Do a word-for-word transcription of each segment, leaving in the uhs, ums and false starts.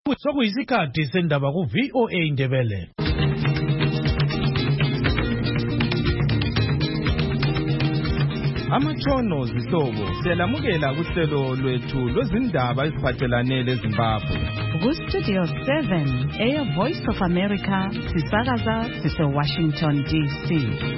Sokuyisikhathi sendaba ku V O A Indebele. Amatshono zihlobo siyalamukela kuhlelo lwethu lwezindaba eziphathelane leZimbabwe. Ku Studio seven, Air Voice of America, sisakaza sise Washington D C.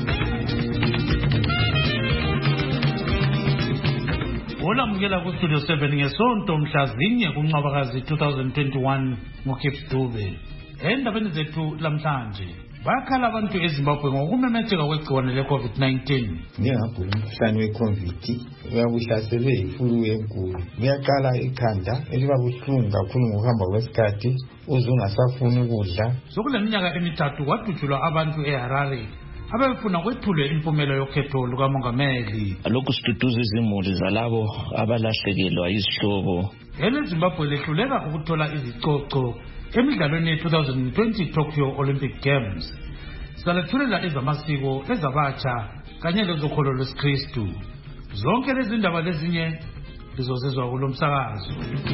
Olamukela ku Studio seven ngesonto mhla zinye kuNcwabakazi twenty twenty-one ngoKeps Dube. Endabeni zethu lamhlanje bakhala abantu eZimbabwe ngokumemetheka kwegciwane le-COVID nineteen. Ngiyagula umkhuhlane we-COVID uyabuhlaselwe yifulu enkulu. Ngiyaqala ikhanda eliba buhlungu kakhulu ngokuhamba kwesikhathi uze ungasafuni ukudla. Sokule minyaka emithathu kwadutshulwa abantu eHarare abefuna kwethulwe impumelo yokhetho lukamongameli. Lokhu siduduza izimuli zalabo abalahlekelwa izihlobo. EleZimbabwe lehluleka ukuthola izicoco emidlalweni ye-twenty twenty Tokyo Olympic Games. Salethulela ezamasiko ezabatsha kanye lezokholo lwesikristu. Zonke lezi ndaba lezinye lizozizwa kulo msakazo.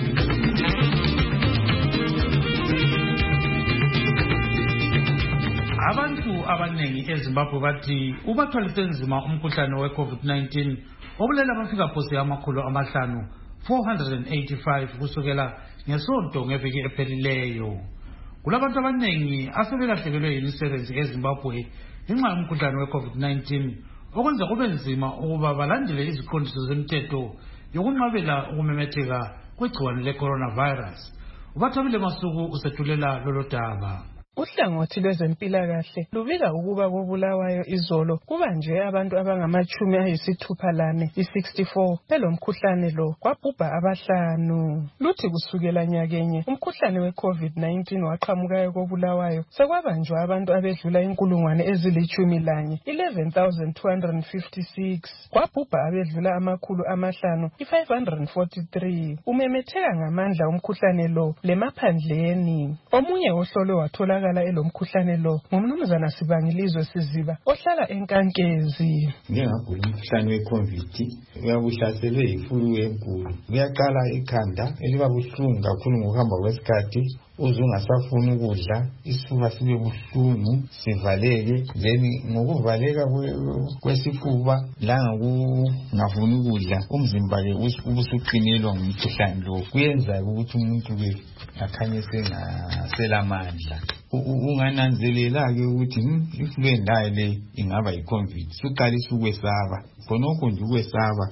Abantu abanengi eZimbabwe bathi ubathwalise nzima umkhuhlane we-COVID nineteen obulela abafika phose amakhulu amahlanu four hundred eighty-five kusukela ngesonto ngeviki ephelileyo. Kulabantu abanengi asebelahlekelwe yimisebenzi eZimbabwe ngenxa yomkhuhlane we-COVID nineteen okwenza kube nzima ukuba balandele iziqondiso zemthetho yokunqabela ukumemetheka kwegciwane le-coronavirus. Ubathabile Masuku usethulela lolo daba. Uhlangothi lwezempilakahle lubika ukuba koBulawayo izolo kubanje abantu abangamachumi ayisithupha lane i-sixty-four belomkhuhlane lo kwabhubha abahlanu. Luthi kusukela nyakenye umkhuhlane we-COVID nineteen waqhamukayo koBulawayo sekwabanjwa abantu abedlula inkulungwane ezilitshumi lanye eleven thousand two hundred fifty-six kwabhubha abedlula amakhulu amahlanu i-five hundred forty-three. Umemetheka ngamandla umkhuhlane lo lemaphandleni. Omunye ohlolo wathola elomkhuhlane lo ngumnumzana Sibangilizwe Siziba ohlala eNkankezi. Ngiyagula umkhuhlane we-COVID uyabuhlaselwe yifulu enkulu. Ngiyaqala ikhanda eliba buhlungu kakhulu ngokuhamba kwesikhathi uze ungasafuni ukudla, isifuba sibe buhlungu sivaleke, then ngokuvaleka kwesifuba la ngokungafuni ukudla umzimba ke ubusuqinelwa ngumkhuhlane lo kuyenza ukuthi umuntu ke akhanye sengaselamandla. Ungananzelela ke ukuthi ifluendayo le ingaba yi-COVID suqalisa ukwesaba khonokho nje ukwesaba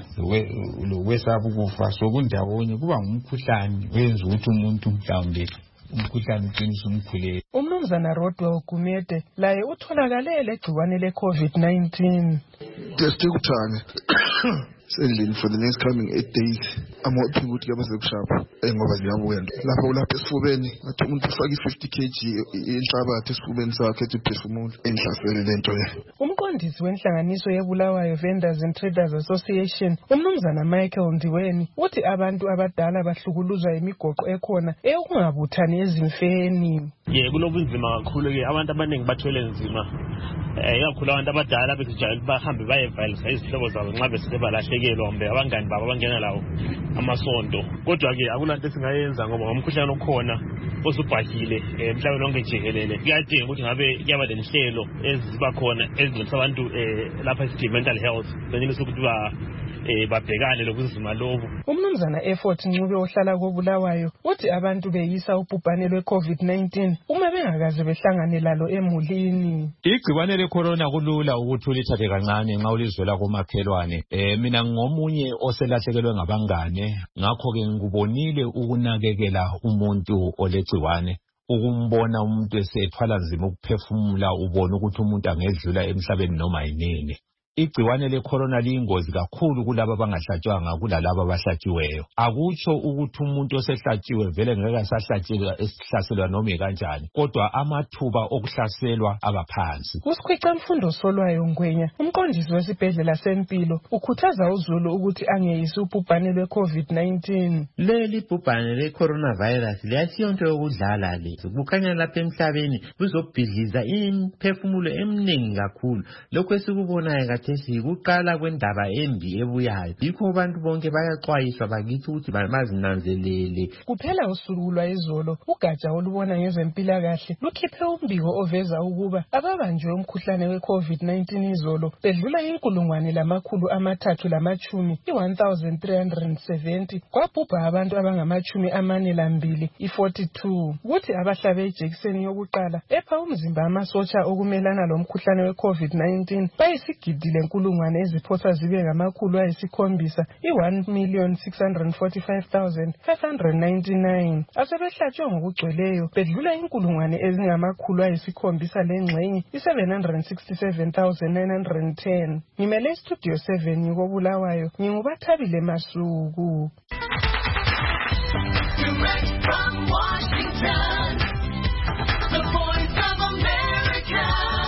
lokwesaba ukufa sokundawonye kuba ngumkhuhlane wenza ukuthi umuntu mhlawumbe umkhuhlane uqinisa umkhuleko. Umnumzana Rodwa Gumede laye utholakale legciwane le-COVID nineteen. Desikuthane sendlini for the next coming eight days. I'm hoping ukuthi yabasebushapha ngoba ziyabuya lapha ulapha esifubeni ngathi umuntu ufaka i-fifty kilograms inhlabathi esifubeni sakhe ethi uphefumula enhlasele lento le. Umqondisi wenhlanganiso yeBulawayo Vendors and Traders Association umnumzana Michael Ndiweni uthi abantu abadala bahlukuluzwa imigoqo ekhona eyokungabuthani ezimfeni. Ye kulobunzima kakhulu ke abantu abaningi bathwele nzima. Eh ikakhulu abantu abadala besijayela bahambe bayevalisa izihlobo zabo nxa besike balahlekelwa kumbe abangani babo bangena lawo amasonto. Kodwa ke akulanto esingayenza ngoba ngomkhuhlane okhona osubhahile emhlabeni lonke jikelele. Kuyadinga ukuthi ngabe kuyaba lenhlelo eziba khona ezilungisa abantu lapha esithi mental health benelisa ukuthi ba eh babhekane lokuzima lobu. Umnumzana Effort Ncube ohlala koBulawayo uthi abantu beyisa ubhubhane lwe-COVID nineteen uma bengakaze behlangane lalo emulini. Igciwane le-corona kulula ukuthi ulithathe kancane nxa ulizwela komakhelwane. Eh mina ngomunye oselahlekelwe ngabangane ngakho ke ngikubonile ukunakekela umuntu olegciwane. Ukumbona umuntu esethwala nzima ukuphefumula ubona ukuthi umuntu angedlula emhlabeni noma yinini. Igciwane le-corona liyingozi kakhulu kulabo abangahlatshwanga kulalabo abahlatshiweyo. Akutsho ukuthi umuntu osehlatshiwe vele ngeke asahlatshelwa esihlaselwa noma kanjani, kodwa amathuba okuhlaselwa abaphansi. Usikhwica Mfundo Solwayo Ngwenya, umqondisi wesibhedlela sempilo, ukhuthaza uZulu ukuthi angeyisi ubhubhane lwe-COVID nineteen. Leli bhubhane le-coronavirus liyasiyonto yokudlala le. Bukhanya lapha emhlabeni buzobhidliza imphefumulo eminingi kakhulu. Lokho esikubonayo khathesi yikuqala kwendaba embi ebuyayo. Yikho abantu bonke bayaxwayiswa bakithi ukuthi bazinanzelele. Kuphela usuku lwayizolo ugatsha olubona ngezempilakahle lukhiphe umbiko oveza ukuba ababanjwe umkhuhlane we-COVID nineteen izolo bedlula inkulungwane lamakhulu amathathu lamachumi i-one thousand three hundred seventy kwabhubha abantu abangamachumi amane lambili i-forty-two. Kuthi abahlabe ijekiseni yokuqala epha umzimba amasotsha okumelana lomkhuhlane we-COVID nineteen bayisigidi lenkulungwane eziphosa zibe ngamakhulu ayisikhombisa i-one million six hundred forty-five thousand five hundred ninety-nine. Asebehlatshwe ngokugcweleyo bedlula inkulungwane ezingamakhulu ayisikhombisa lengxenye i-seven hundred sixty-seven thousand nine hundred ten. Ngimele istudio seven ngikobulawayo ngingubathabile Masuku. Direct from Washington, the Voice of America,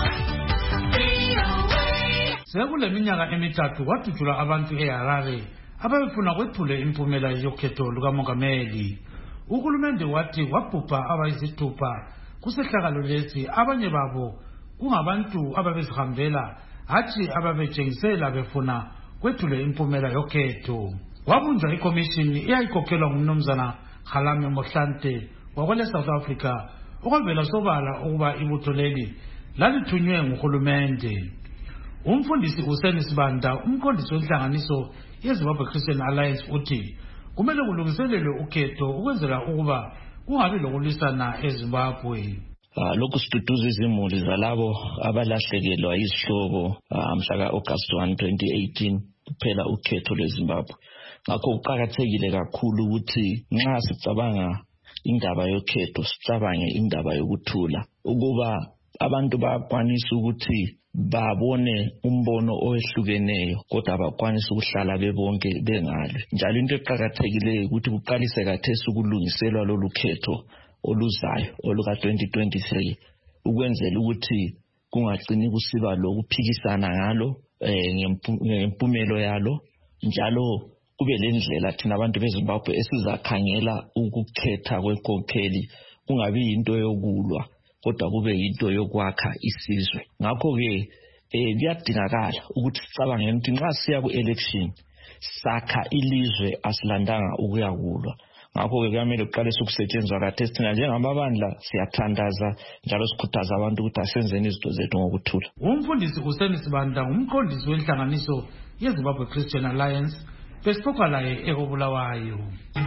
V O A. Sekule minyaka emithathu kwathuthula abantu eHarare abafuna kwethule impumela yokhetho lukamongameli. Uhulumende wathi wabhubha abayisithupha kusehlakalo lesi, abanye babo kungabantu ababezihambela hathi ababejengisela befuna kwethule impumela yokhetho. Wabunjwa ikomishini eyayikokhelwa ngumnumzana Kgalame Mohlante wakwele South Africa okwavela sobala ukuba ibutho leli lathunywe nguhulumende. Umfundisi uSeni Sibanda, umqondisi wenhlanganiso yeZimbabwe Christian Alliance, uthi kumele kulungiselelwe ukhetho ukwenzela ukuba kungabi lokulwisana eZimbabwe. Lokhu siduduza izimuli zalabo abalahlekelwa izihlobo mhla ka-August one twenty eighteen kuphela ukhetho lweZimbabwe. Ngakho kuqakathekile kakhulu ukuthi nxa sicabanga indaba yokhetho sicabange indaba yokuthula, ukuba abantu bakwanisa ukuthi babone umbono owehlukeneyo kodwa bakwanisa ukuhlala bebonke bengalwe. Njalo into eqakathekileyo ukuthi kuqalise kathesi ukulungiselwa lolu khetho oluzayo oluka twenty twenty-three ukwenzela ukuthi kungagcini kusiba lokuphikisana ngalo ngempumelo yalo, njalo kube lendlela thina abantu beZimbabwe esizakhangela ukukhetha kwenkokheli kungabi into yokulwa kodwa kube into yokwakha isizwe. Ngakho ke eh kuyadingakala ukuthi sicabange ukuthi nxa siya ku election sakha ilizwe asilandanga ukuyakulwa. Ngakho ke kumele uqalise ukusetshenzwa kathesi thina njengamabandla siyathandaza njalo sikhuthaza abantu ukuthi asenzeni izinto zethu ngokuthula. Umfundisi uSeni Sibanda, umqondisi wenhlanganiso yeZimbabwe Christian Alliance, besixoxa laye ekobulawayo.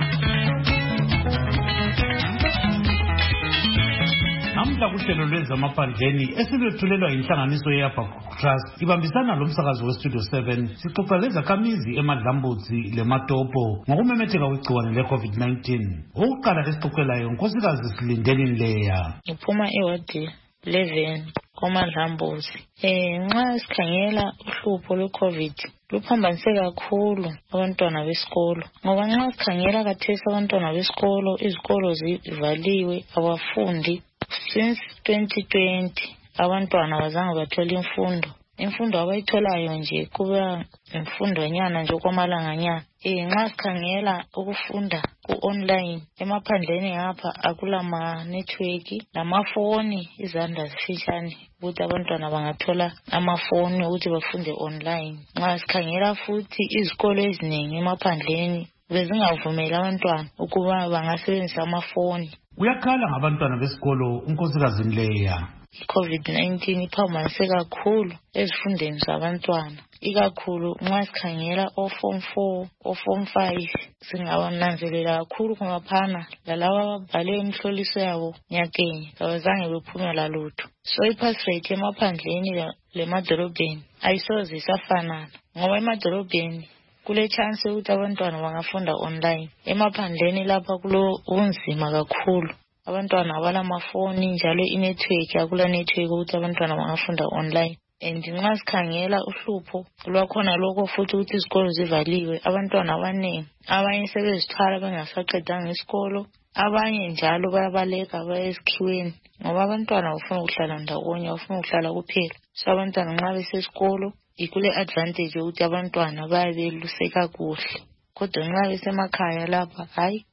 Namhla kuhlelo lwezamaphandleni esilethulelwa inhlanganiso yeAbakhukhu Trust ibambisana lomsakazo weStudio seven sixoxa lezakhamizi eMadlambudzi leMatopo ngokumemetheka kwegciwane le-COVID nineteen. Ukuqala esixoxelayo Nkosikazi Silindeni Nleya. Ngiphuma ewadi eleven koMadlambudzi. Eh nxa sikhangela uhlupho lwe-COVID luphambanise kakhulu abantwana besikolo, ngoba nxa sikhangela kathesi abantwana besikolo izikolo zivaliwe abafundi. Since twenty twenty abantwana bazange bathola imfundo. Imfundo abayitholayo nje kuba imfundonyana nje okwamalanganyana. Eh nxa sikhangela ukufunda ku-online emaphandleni ngapha akulama network lamafoni izandla zifishane ukuthi abantwana bangathola amafoni ukuthi bafunde online. Nxa sikhangela futhi izikolo eziningi emaphandleni bezingavumela abantwana ukuba bangasebenzisa amafoni. Uyakhala ngabantwana besikolo uNkosikazi Nleya. I-COVID nineteen iphambanise kakhulu ezifundeni zabantwana, ikakhulu nxa sikhangela o-form four o-form five singabananzelela kakhulu kungaphana lalaba ababhale imihloliso yabo nyakenye abazange bephumela lutho. So i-pass rate emaphandleni lemadolobheni ayisoze isafanana, ngoba emadolobheni kule chance ukuthi abantwana bangafunda online. Emaphandleni lapha kulo unzima kakhulu, abantwana abalamafoni njalo inetwork akula network ukuthi abantwana bangafunda online. And nxa sikhangela uhlupho lwakhona lokho futhi ukuthi izikolo zivaliwe, abantwana abaningi abanye sebezithwala bengasaqedanga isikolo, abanye njalo bayabaleka baya esikhiweni ngoba abantwana bafuna ukuhlala ndawonye, bafuna ukuhlala kuphela. So abantwana nxa besesikolo ikule advantage ukuthi abantwana bayabeluseka kuhle, kodwa nxa besemakhaya lapha hayi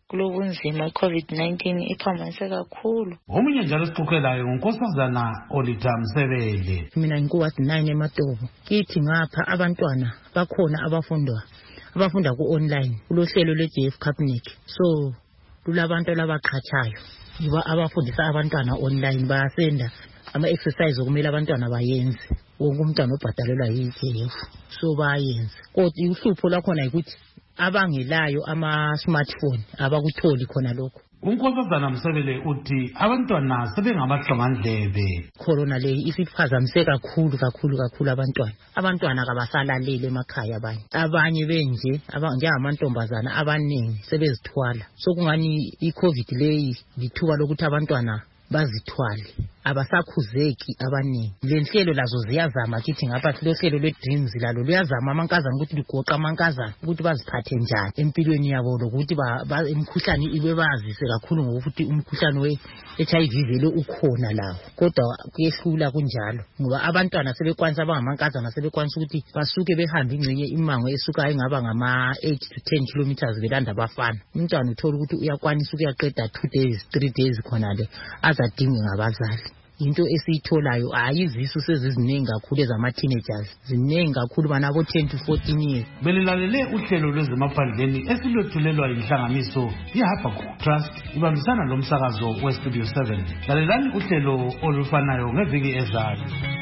kulobunzima i-COVID nineteen iphambanise kakhulu. Omunye njalo sixoxelayo ngunkosazana Olita Msebele. Mina ngikuward nine eMatobo. Kithi ngapha abantwana bakhona abafundwa abafunda ku-online kulohlelo lwe-J F Capnic. So kulabantu labaqhatshayo yiba abafundisa abantwana online bayasenda ama-exercise okumele abantwana bayenze. Wonke umntwana obhadalelwa yi-J F so bayenze. Kodwa uhlupho lwakhona yikuthi abangelayo ama-smartphone abakutholi khona lokho. Unkosazana Msebele uthi abantwana sebengamahlangadlebe. Corona le isiphazamise kakhulu kakhulu kakhulu abantwana. Abantwana kabasalaleli emakhaya abanye. Abanye benje njengamantombazana abaningi sebezithwala. So kungani i-COVID le lithuba lokuthi abantwana bazithwale. Abasakhuzeki abaningi. Le nhlelo lazo ziyazama kithi ngapha silohlelo lwe-dreams lalo luyazama amankazana ukuthi ligoqa amankazana ukuthi baziphathe njani empilweni yabo lokuthi imikhuhlane ibe bazise kakhulu ngokuthi umkhuhlane we-H I V vele ukhona lawo. Kodwa kuyehlula kunjalo ngoba abantwana sebekwanisa abangamankazana sebekwanisa ukuthi basuke behambe ingcenye imango esuka engaba ngama-eight to ten kilometers belanda abafana. Umntwana uthola ukuthi uyakwanisa ukuyaqeda two days three days khona le azadinge ngabazali. Into esiyitholayo ayizisu seziziningi kakhulu ezama-teenagers ziningi kakhulu banabo ten to fourteen years. Belilalele uhlelo lwezemaphandleni esilwethulelwa yinhlanganiso iHabakkuk Trust ibambisana lomsakazo weStudio seven. Lalelani uhlelo olufanayo ngeviki ezayo.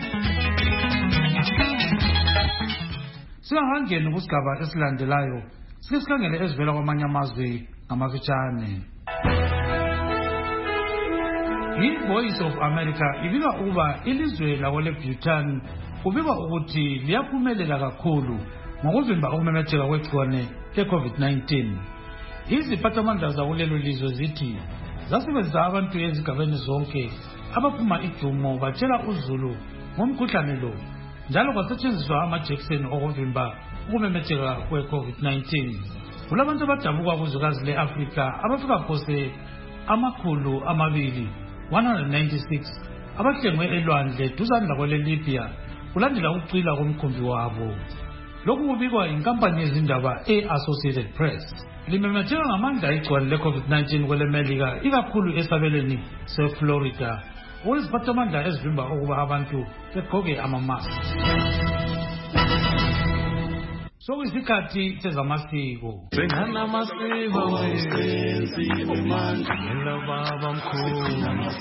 Singahangeni kusigaba esilandelayo sike sikhangele ezivela kwamanye amazwe ngamafitshane. I-Voice of America ibika ukuba ilizwe lakwele-Bhutan kubika ukuthi liyaphumelela kakhulu ngokuvimba ukumemetheka kwegciwane le-COVID nineteen. Iziphathamandla zakulelo lizwe zithi zasebenzisa abantu ezigabeni zonke abaphuma ijumo batshela uzulu ngomkhuhlane lo njalo kwasetshenziswa amajekiseni okuvimba ukumemetheka kwe-COVID nineteen. Kulabantu abadabuka kuzwekazi le-Afrika abafika phose amakhulu amabili one hundred ninety-six abahlengwe elwandle duzane lakwele-Libya kulandela ukucwila komkhumbi wabo. Lokhu kubikwa inkampani yezindaba e-Associated Press. Limemetheka ngamandla igciwane le-COVID nineteen kwele-Melika ikakhulu esabelweni se-Florida okweziphathamandla ezivimba ukuba abantu begqoke amamask. Sokuyisikhathi sezamasiko. Bengana masiko wesenziwe manje ngela baba mkhulu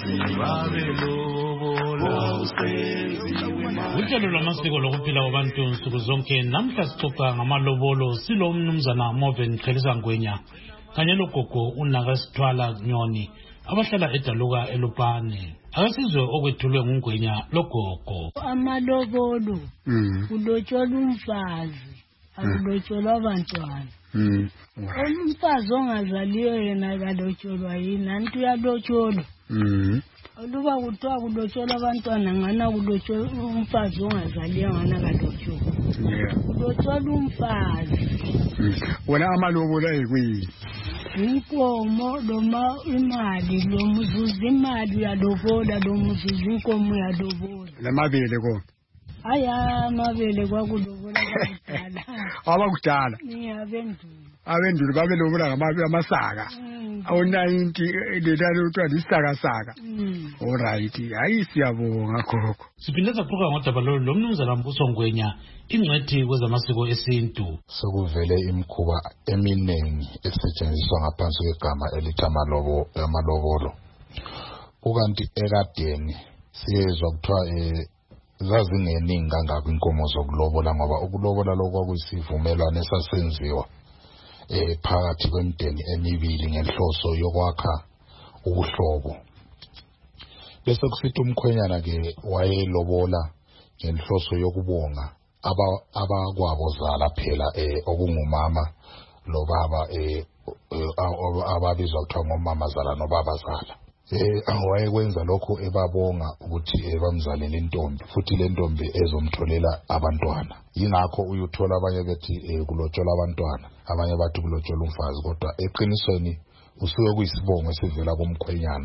babelobola usenziwe manje. Uhlelo lwamasiko lokuphila kwabantu nsuku zonke namhla sixoxa ngamalobolo silo umnumzana Moven Khelisa Ngwenya kanye logogo uNaka Sithwala Nyoni abahlala edaluka eLupane. Akasizwe okwethulwe nguNgwenya logogo. Amalobolo kulotsholwa umfazi akulotsholwa abantwana. Umfazi ongazaliyo yena kalotsholwa yini nanti uyalotsholwa. Oluba kuthiwa kulotsholwa abantwana ngana kulotsholwa umfazi ongazaliyo ngana kalotsholwa. Kulotsholwa umfazi. Wona amalobolo ayikuyini? Inkomo noma imali lo muzuzu imali uyalobola lo muzuzu inkomo uyalobola. Lamabele ko. Aya amabele kwakulobola bakudala. Abakudala. Ngiyabendulo. Abendulo babelobola ngamabi amasaka. Awu ninety letalo utwa isaka saka. Alright, hayi siyabonga gogo. Siphindeza kuxoxa ngodaba lo lomnumzana Mbuso Ngwenya ingcwethi kwezamasiko esintu. Sokuvele imikhuba eminengi esetshenziswa ngaphansi kwegama elithi amalobo amalobolo. Ukanti ekadeni siyezwa kuthiwa eh zazingeningi kangaka inkomo zokulobola ngoba ukulobola lokho kwakuyisivumelwano esasenziwa eh phakathi kwemideni emibili ngenhloso yokwakha ubuhlobo. Bese kusithi umkhwenyana ke wayelobola ngenhloso yokubonga aba abakwabo zala phela eh okungumama lo baba eh ababizwa kuthiwa ngomama zala nobaba zala. Eh awayekwenza lokho ebabonga ukuthi ebamzalele intombi futhi le ntombi ezomtholela abantwana. Yingakho uyuthola abanye bethi kulotshola abantwana abanye bathi kulotshola umfazi kodwa eqinisweni usuke kuyisibongo esivela kumkhwenyana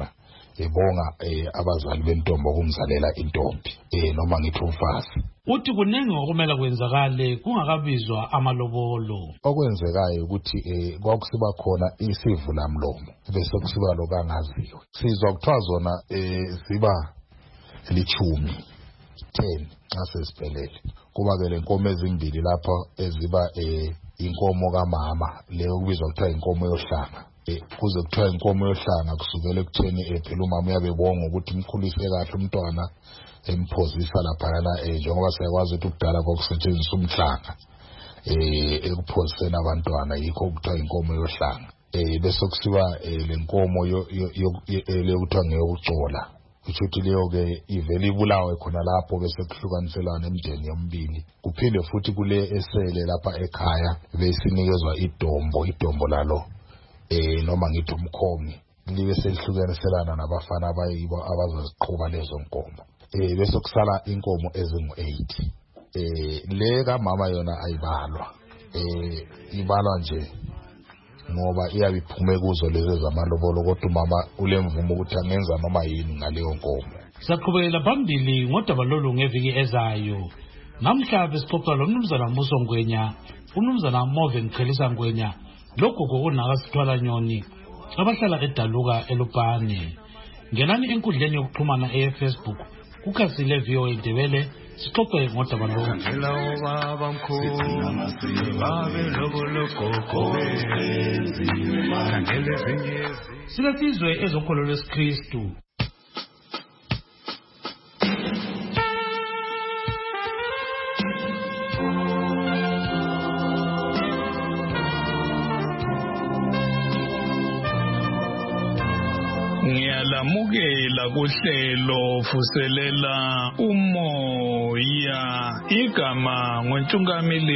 ebonga abazali bentombi okumzalela intombi eh noma ngithi umfazi. Uthi kuningi okumele kwenzakale kungakabizwa amalobolo. Okwenzekayo ukuthi eh kwakusiba khona isivulamlomo bese kusiba lokangaziwe. Sizwa kuthiwa zona eh ziba lichumi ten xa sesiphelele. Kuba ke lenkomo ezimbili lapha eziba eh inkomo kamama leyo kubizwa kuthiwa inkomo yohlanga. Kuze kuthiwa inkomo yohlanga kusukela ekutheni phela umama uyabebonga ukuthi umkhulise kahle umntwana emphozisa lapha yana njengoba siyakwazi ukuthi ukudala kwakusetshenziswa umhlanga eh ekuphoziseni abantwana yikho kuthiwa inkomo yohlanga. Eh bese kusiba lenkomo le kuthiwa ngeyokucola. Kusho ukuthi leyo ke ivele ibulawe khona lapho bese kuhlukaniselana emndeni yomibili. Kuphinde futhi kule esele lapha ekhaya besinikezwa idombo idombo lalo eh noma ngithi umkhongi libe selihlukaniselana nabafana abayibo abazoziqhuba lezo nkomo. Eh bese kusala inkomo ezingu eight. Eh le kamama yona ayibalwa. Eh ibalwa nje ngoba iyabe iphume kuzo lezo zamalobolo kodwa umama ulemvumo ukuthi angenza noma yini ngaleyo nkomo. Saqhubekela phambili ngodaba lolu ngeviki ezayo. Namhla besixoxa lo mnumzana Muso Ngwenya, umnumzana Moven Qhelisa Ngwenya, logogo unakasithwala nyoni abahlala eDaluka eLupane. Ngenani enkundleni yokuxhumana eFacebook kukhasile V O A Ndebele sixoxe ngodaba lolu. Silesizwe ezokholo lwesikristu. Ngiyalamukela kuhlelo vuselela umoya igama ngoNtungamili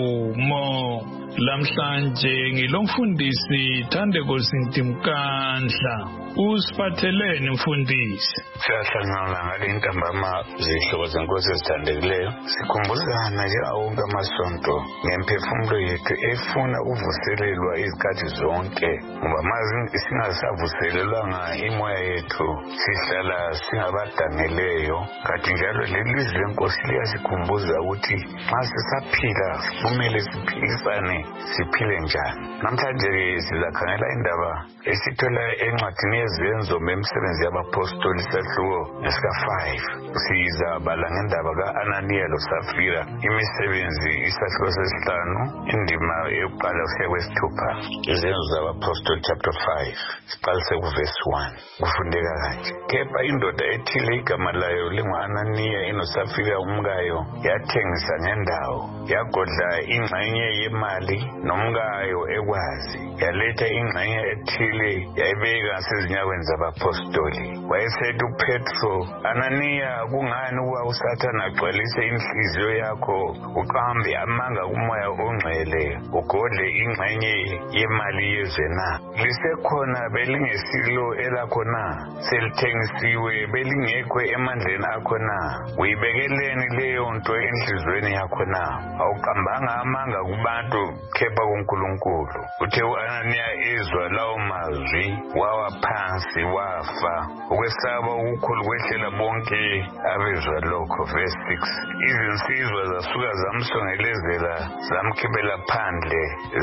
Nkomo. Lamhlanje ngilomfundisi Thandeko Sintimkandla. Usiphatheleni mfundisi? Siyahlangana ngale ntambama zihlobo zenkosi ezithandekileyo. Sikhumbuzana nje awonke amasonto ngemphefumulo yethu efuna uvuselelwa izikhathi zonke. Ngoba mazi singasavuselelwanga imoya yethu sihlala singabadangeleyo. Kanti njalo lelizwi lenkosi liyasikhumbuza ukuthi nxa sisaphila kumele siphilisane siphile njani. Namhlanje ke sizakhangela indaba esithola encwadini yezenzo memsebenzi yabapostoli sahluko nesika five. Sizabala ngendaba ka-Ananiya loSafira imisebenzi isahluko sesihlanu indima yokuqala kusiya kwesithupha. Izenzo zabapostoli chapter five siqalise kuverse one. Kufundeka kanje: kepha indoda ethile igama layo lingu-Ananiya inosafira umkayo yathengisa ngendawo, yagodla ingxenye yemali nomkayo ekwazi, yaletha ingxenye ethile yayibeka sezinyakweni zabapostoli. Wayesethi uPetro, Ananiya, kungani uba uSathane agcwalise inhliziyo yakho uqambe amanga kumoya ongcwele ugodle ingxenye yemali yezwe na? Lisekhona belingesilo elakho na? Selithengisiwe belingekho emandleni akho na? Uyibekeleni leyo nto enhliziyweni yakho na? Awuqambanga amanga kubantu kepha kuNkulunkulu. Uthe u-Ananiya ezwa lawo mazwi wawa phansi wafa. Ukwesaba ukukhulu kwehlela bonke abezwa lokho. Verse six. Izinsizwa zasuka zamsongelezela zamkhibela phandle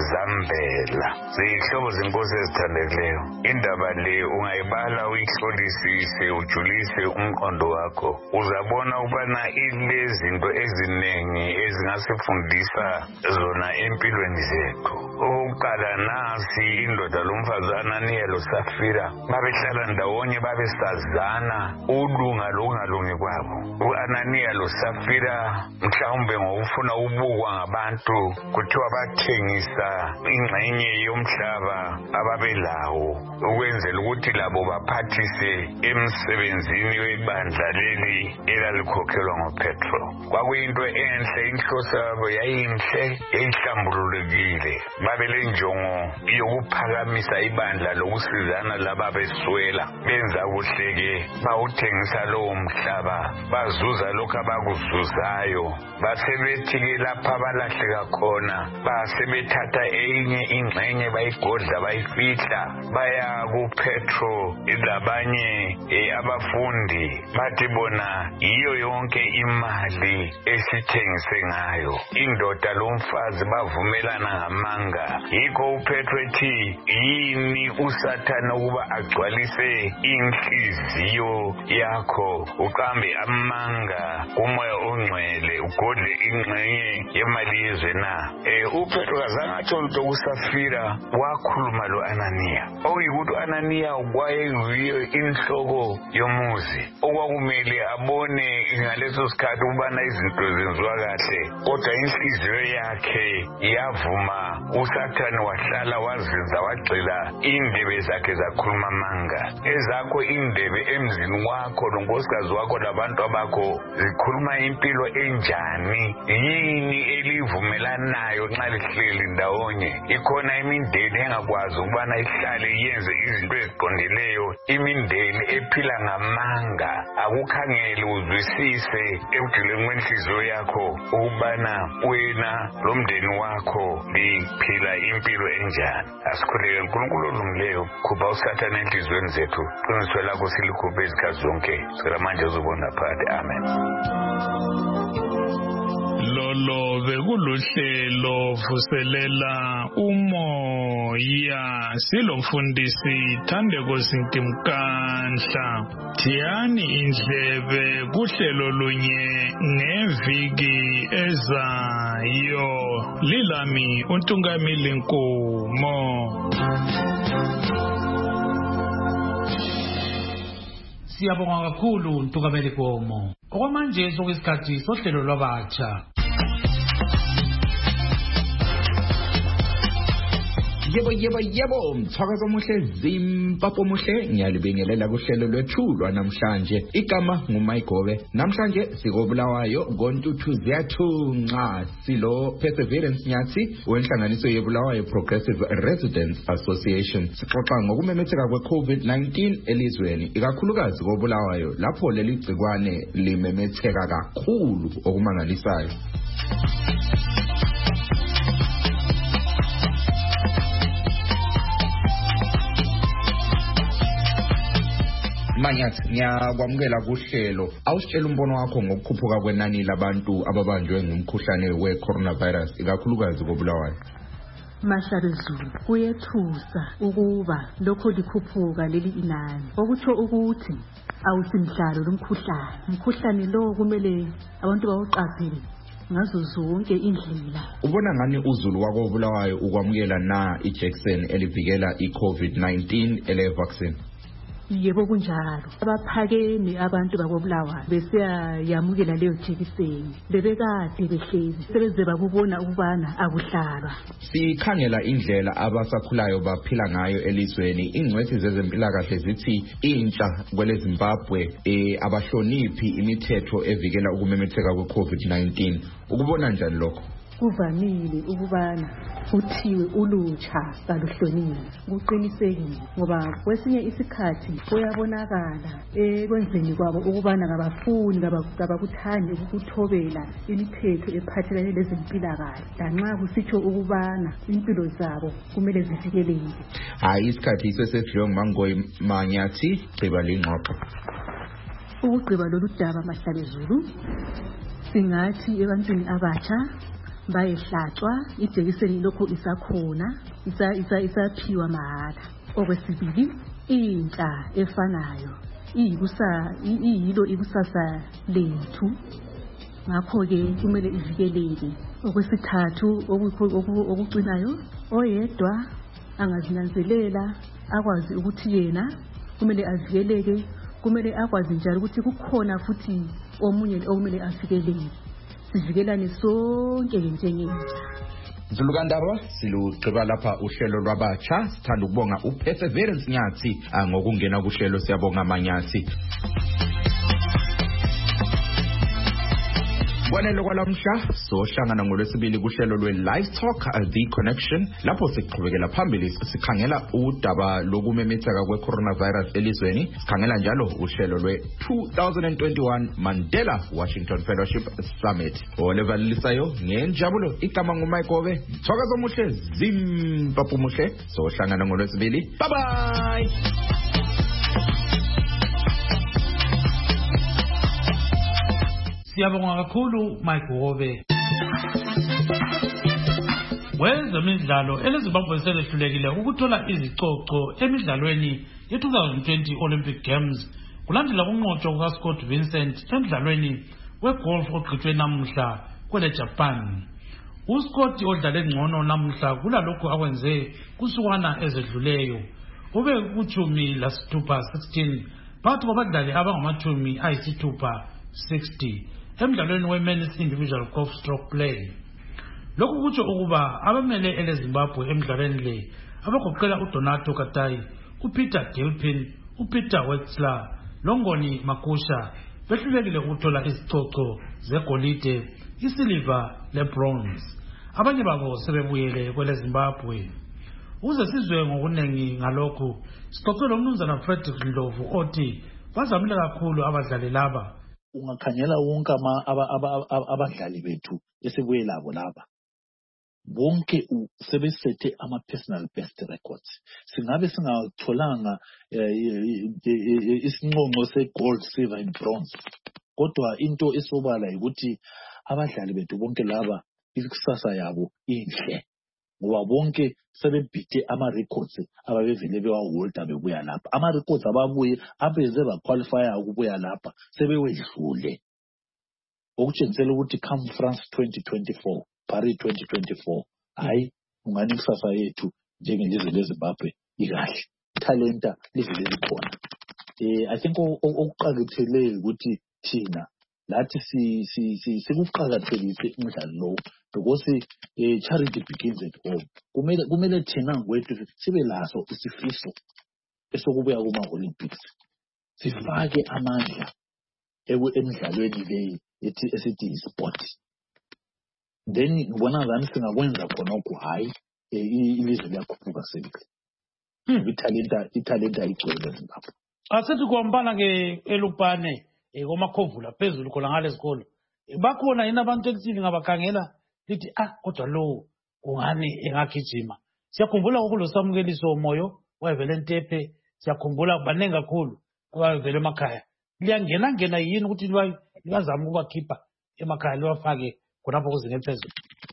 zambela. Ziyihlobo zenkosi ezithandekileyo, indaba le ungayibala uyihlolisise ujulise umqondo wakho, uzabona ukubana ilezinto eziningi ezingasifundisa zona empilweni zethu. Okokuqala, nasi indoda lomfazi Ananiya loSafira babehlala ndawonye, babesazana ulunga lokungalungi kwabo. U-Ananiya loSafira mhlawumbe ngokufuna ubukwa ngabantu kuthiwa bathengisa ingxenye yomhlaba ababelawo ukwenzela ukuthi labo baphathise emsebenzini webandla leli elalikhokhelwa ngoPetro. Kwakuyinto enhle, inhloso yabo yayinhle, yayihlambululekile. Babele ngenjongo yokuphakamisa ibandla lokusizana laba beswela benza kuhleke bawuthengisa lowo mhlaba bazuza lokho abakuzuzayo basebethi-ke lapha balahleka khona basebethatha enye ingxenye bayigodla bayifihla baya kupetro labanye eh, abafundi bathi bona iyo yonke imali esithengise ngayo indoda lomfazi bavumelana ngamanga yikho upetro ethi yini usathana ukuba agcwalise inhliziyo yakho uqambe amanga kumoya ongcwele ugodle ingxenye yemali yezwe na eh upetro kazange atsho lutho kusafira wakhuluma lo Ananiya okuyikuthi Ananiya kwayenguyo inhloko yomuzi okwakumele abone ngaleso sikhathi ukubana izinto zenziwa kahle kodwa inhliziyo yakhe yavuma usathane wahlala wazenza wagxila indebe zakhe zakhuluma manga ezakho indebe emzini wakho lonkosikazi wakho labantu abakho zikhuluma impilo enjani yini elivumelanayo nxa lihleli ndawonye ikhona imindeni engakwazi ukubana ihlale yenze izinto eziqondileyo imindeni ephila ngamanga akukhangele uzwisise ekujuleni kwenhliziyo yakho ukubana wena lomndeni wakho liphila impilo enjani asikhuleke uNkulunkulu olungileyo khupha usathane enhliziyweni zethu qiniswe lakho silikhuphe izikhathi zonke sicela manje uzobona phakathi amen lolo bekuluhlelo vuselela umoya silomfundisi Thandeko Zintimkanhla thiyani indlebe kuhlelo lunye ngeviki ezayo lilami uNtungamili Nkomo. Siyabonga kakhulu Ntungameli Nkomo. Okwamanje sokuyisikhathi sohlelo lwabatsha. Yebo yebo yebo mthakazo omuhle Zimbabwe omuhle ngiyalibingelela kuhlelo lwethulwa namhlanje igama nguMayigobe namhlanje sikobulawayo ngontuthu ziyathunqa silo Perseverance Nyathi wenhlanganiso yebulawayo Progressive Residents Association sixoxa ngokumemetheka kwe-COVID nineteen elizweni ikakhulukazi kobulawayo lapho leli gcikwane limemetheka kakhulu okumangalisayo. Manyathi ngiyakwamukela kuhlelo awusitshela umbono wakho ngokukhuphuka kwenani labantu ababanjwe ngumkhuhlane we-coronavirus ikakhulukazi kobulawayo. Mashari Zulu kuyethusa ukuba lokho likhuphuka leli inani okutsho ukuthi awusimhlalo lomkhuhlane umkhuhlane lo kumele abantu bawuqaphele ngazo zonke indlela. Ubona ngani uZulu wako Bulawayo ukwamukela na iJackson elivikela iCovid nineteen ele vaccine? Yebo kunjalo abaphakeni abantu bakobulawayo besiyayamukela leyo jekiseni bebekade behlezi sebeze bakubona ukubana akuhlalwa. Sikhangela indlela abasakhulayo baphila ngayo elizweni ingcwethi zezempilakahle zithi intsha kwele Zimbabwe eh abahloniphi imithetho evikela ukumemetheka kweCovid nineteen ukubona njani lokho? Kuvamile ukubana uthiwe ulutsha kaluhlonile kuqinisekile ngoba kwesinye isikhathi kuyabonakala ekwenzeni kwabo ukubana ngabafuni ngabakuthandi ukuthobela imithetho ephathelene lezempilakahle lanxa kusitsho ukubana impilo zabo kumele zivikeleke. Hayi isikhathi isesedliwe nguMangoyi Manyathi gciba lengxoxo. Ukugqiba lolu daba Mahlale Zulu singathi ebantwini abatsha bayehlatshwa ijekiseni lokho isakhona isa isa isaphiwa mahala. Okwesibili intsha efanayo iyikusa iyilo ikusasa lethu ngakho ke kumele ivikeleke. Okwesithathu okucinayo oyedwa angazinanzelela akwazi ukuthi yena kumele avikeleke kumele akwazi njalo ukuthi kukhona futhi omunye okumele avikeleke. Sivikelane sonke njengentsha. Zulukandaba silugqiba lapha uhlelo lwabatsha sithanda ukubonga uPerseverance Nyathi ngokungena kuhlelo siyabonga Manyathi. isibonelo kwalamhla sohlangana ngolwesibili kuhlelo lwe-Live Talk The Connection lapho siqhubekela phambili sikhangela udaba lokumemetheka kwe-coronavirus elizweni. Sikhangela njalo uhlelo lwe-two thousand twenty-one Mandela Washington Fellowship Summit. Olevalisayo ngenjabulo igama nguMaikobe. Thokoza muhle zimpaphu muhle sohlangana ngolwesibili. Bye bye. Siyabonga kakhulu Maikobe. Wezemidlalo eleZimbabwe selehlulekile ukuthola izicoco emidlalweni ye-twenty twenty Olympic Games kulandela ukunqotshwa kukaScott Vincent emidlalweni wegolf ogqitshwe namuhla kwele Japan. uScott odlale ngcono namuhla kulalokho akwenze kusukwana ezedluleyo. Ube kuchumi lasithupha sixteen phakathi kwabadlali abangamachumi ayisithupha sixty emidlalweni we-men's individual golf stroke play. Lokhu kutsho ukuba abamele eleZimbabwe emidlalweni le abagoqela uDonato Katai, uPeter Gilpin, uPeter Wexler, Longoni Makusha behlulekile ukuthola izicoco zegolide, isiliva lebronze. Abanye babo sebebuyele kweleZimbabwe. Uze sizwe ngokunengi ngalokhu sixoxe lomnumzana Frederick Ndlovu othi bazamile kakhulu abadlali laba. Ungakhangela wonke abadlali bethu esibuye labo laba bonke sebesethe ama personal best records. Singabe singatholanga isinqonqo se gold, silver and bronze, kodwa into esobala ukuthi abadlali bethu bonke laba ikusasa yabo inhle ngoba bonke sebebhithe ama records ababevele bewaholda bebuya lapha. Ama records ababuye abeze baqualifya ukubuya lapha sebewedlule, okutshengisela ukuthi come France twenty twenty-four, Paris twenty twenty-four, hayi ungani ikusasa yethu njengelizwe leZimbabwe ikahle, talenta livele likhona. eh I think okuqakathekile ukuthi thina lathi si si sikuqhakathekise umdlalo lo because eh charity begins at home. Kumele kumele thina ngwethu sibe laso isifiso esokubuya kuma Olympics, sifake amandla ewe emidlalweni le ethi esithi sport. Then ngibona ngani singakwenza khona ku hayi ilizwe liyakhuphuka sebile. Hmm italenta italenta igcwele Zimbabwe. Asithi kuhambana ke eLupane komakhovula phezulu khona ngale sikolo. Bakhona yini abantu elithi ngabakhangela lithi ah kodwa lo ungani engagijima. Siyakhumbula ukulo samukeliso moyo wayevele Ntepe, siyakhumbula banengi kakhulu abavele emakhaya. Liyangena ngena yini ukuthi lingazama ukubakhipha emakhaya liwafake khonapho kuzinge phezulu.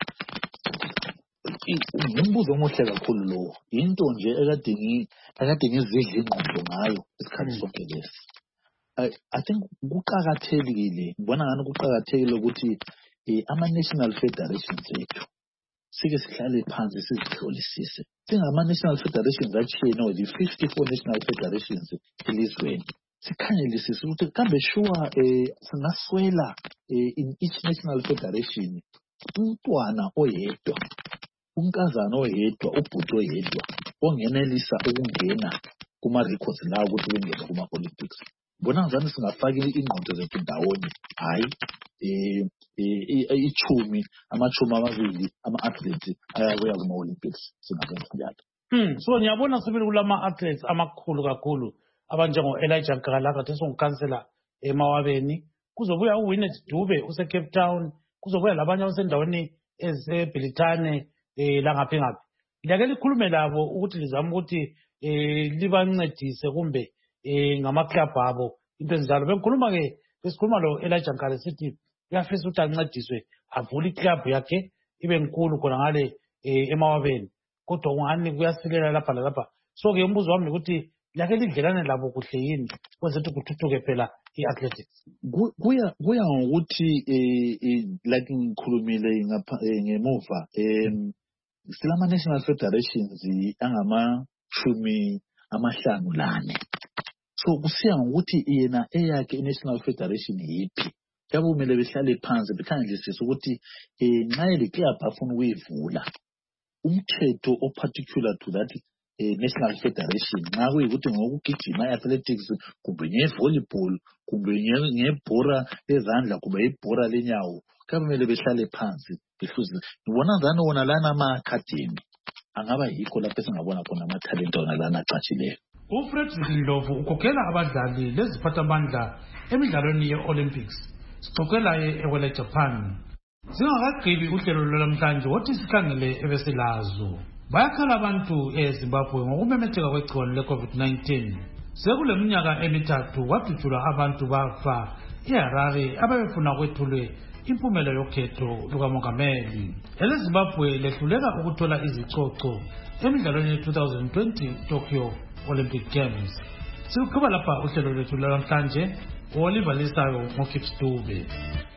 Umbuzo omuhle kakhulu lo. Into nje ekade ekade ngizidla ingqondo ngayo isikhathi sonke lesi. I think kuqhakathekile, ngibona ngani kuqhakathekile ukuthi ama national federations ethu sike sihlale phansi sizihlolisise. Singama national federations achiyene the fifty-four national federations elizweni. Sikhanyelisise ukuthi kambe sure eh singaswela in each national federation umntwana oyedwa, unkazana oyedwa, ubhuti oyedwa ongenelisa ukungena kuma records la ukuthi bengene kuma Olympics. Bona ngani singafaka ingqondo zethu ndawonye, hayi eh ichumi amachumi amabili ama athletes ayabuya kuma Olympics singabenza njalo. Hmm so ngiyabona sibili kulama athletes amakhulu kakhulu abanjengo Elijah Nkalaka tesongikansela eMawabeni, kuzobuya uWinnet Dube use Cape Town, kuzobuya labanye abasendaweni ezeBilitane eh la ngaphi ngaphi. Liyake likhulume labo ukuthi lizama ukuthi eh libancedise kumbe eh ngama club abo into ezinjalo. Bengikhuluma ke besikhuluma lo Elijah Nkale sithi uyafisa ukuthi ancediswe avule iclub yakhe ibe nkulu khona ngale eMawabeni, kodwa ungani kuyasilela lapha lapha. So ke umbuzo wami ukuthi lake lidlelane labo kuhle yini kwenze ukuthi kuthuthuke phela iathletics. Kuya kuya ngokuthi eh like ngikhulumile ngapha ngemuva em silama national federations angama shumi amahlanu lane. So kusiya ngokuthi yena eyakhe i-national federation yiphi. Yabumele behlale phansi bekhangelisisa ukuthi eh nxa le club afuna ukuyivula umthetho o particular to that eh national federation nxa kuyikuthi ngokugijima athletics kumbe ngevolleyball kumbe ngebhora lezandla kumbe ibhora lenyawo kumele behlale phansi behluze ngibona ngani wona lana ama-academy angaba yikho lapho esingabona khona amathalente wona lana acatshileyo. uFred Zindlovu ukhokhela abadlali leziphathamandla emidlalweni ye-Olympics sixoxela ekwele Japan. Singakagqibi uhlelo lwalamhlanje wothi sikhangele ebesilazo. Bayakhala abantu eZimbabwe ngokumemetheka kwegciwane le-COVID nineteen. Sekule minyaka emithathu kwadutshulwa abantu bafa eHarare ababefuna kwethulwe impumela yokhetho lukamongameli. ELeZimbabwe lehluleka ukuthola izicoco emidlalweni ye-twenty twenty Tokyo Olympic Games. Sikuqhuba lapha uhlelo lwethu lwalamhlanje olivalisayo ngoKipstube.